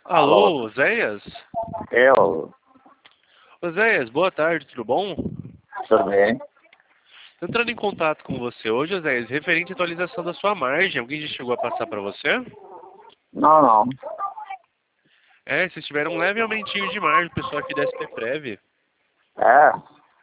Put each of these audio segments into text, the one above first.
Alô? Alô, Zéias? Eu, Zéias, boa tarde, tudo bom? tudo bem? Tô entrando em contato com você hoje, Zéias, referente à atualização da sua margem. Alguém já chegou a passar para você? Não, não. Vocês tiveram um leve aumentinho de margem, o pessoal aqui da SP Prev. É,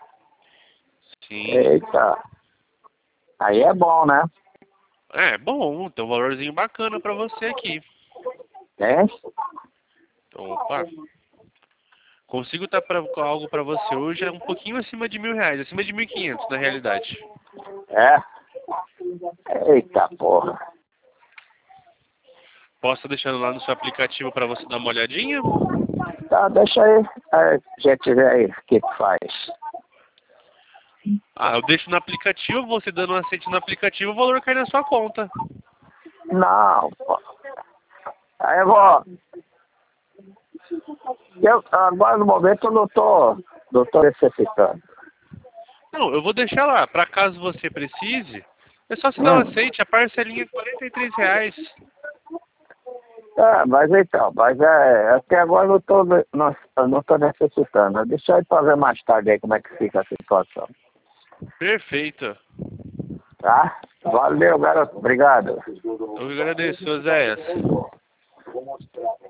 Sim. eita. Aí é bom, né? Bom, tem um valorzinho bacana para você aqui. Tem? Então, opa. Consigo estar com algo para você hoje, é um pouquinho acima de R$ 1.000, acima de 1.500 na realidade. É. Eita porra. Posso estar deixando lá no seu aplicativo para você dar uma olhadinha? Tá, deixa aí. Aí, a gente vê aí o que faz. Eu deixo no aplicativo, você dando um aceite no aplicativo, o valor cai na sua conta. Não, pô. Aí eu vou. Agora no momento eu não tô necessitando. Não, eu vou deixar lá, para caso você precise, é só você dar um Hum. aceite, a parcelinha é R$ 43. Mas então, até agora eu não tô necessitando. Deixa eu ir pra ver mais tarde aí como é que fica a situação. Perfeito. Tá? Valeu, garoto. Obrigado. Eu que agradeço, Zéias.